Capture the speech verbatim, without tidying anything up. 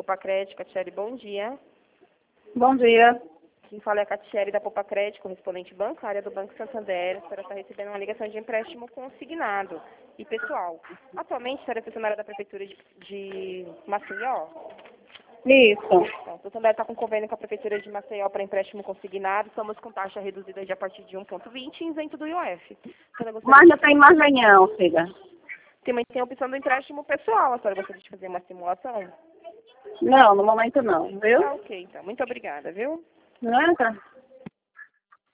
Popacred, Catiele, bom dia. Bom dia. Quem fala é a Catiele da Popacred, correspondente bancária do Banco Santander. A senhora está recebendo uma ligação de empréstimo consignado e pessoal. Atualmente, a senhora é funcionária da Prefeitura de, de Maceió? Isso. Bom, o Santander está com convênio com a Prefeitura de Maceió para empréstimo consignado. Estamos com taxa reduzida de a partir de um vírgula vinte e isento do I O F. Mas não tem mais nenhum, filha. Tem, tem a opção do empréstimo pessoal. A senhora gostaria de fazer uma simulação? Não, no momento não, viu? Ah, ok, então. Muito obrigada, viu? Não é, tá?